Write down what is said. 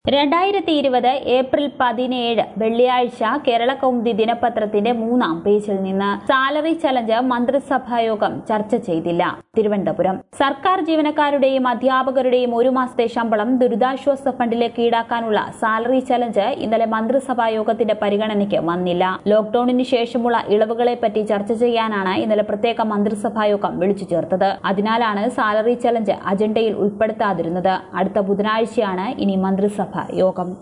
2020 April 17 വെള്ളിയാഴ്ച കേരള കൗമുദി ദിനപത്രത്തിന്റെ 3-ാം പേജിൽ നിന്ന് സാലറി ചലഞ്ച് മന്ത്രിസഭായോഗം ചർച്ച ചെയ്തില്ല. തിരുവനന്തപുരം സർക്കാർ ജീവനക്കാരുടെയും അധ്യാപകരുടെയും ഒരു മാസത്തെ ശമ്പളം ദുരിതാശ്വാസ ഫണ്ടിലേക്ക് ഈടാക്കാനുള്ള സാലറി ചലഞ്ച് ഇന്നലെ മന്ത്രിസഭായോഗത്തിന്റെ പരിഗണനയ്ക്ക് വന്നില്ല. ലോക്ഡൌണിന് ശേഷമുള്ള ഇളവുകളെപ്പറ്റി ചർച്ച ചെയ്യാനാണ് ഇന്നലെ പ്രത്യേക മന്ത്രിസഭായോഗം വിളിച്ചു ചേർത്തത്. അതിനാലാണ് സാലറി ചലഞ്ച് അജണ്ടയിൽ ഉൾപ്പെടുത്താതിരുന്നത്. അടുത്ത ബുധനാഴ്ചയാണ് ഇനി മന്ത്രിസഭ യോഗം.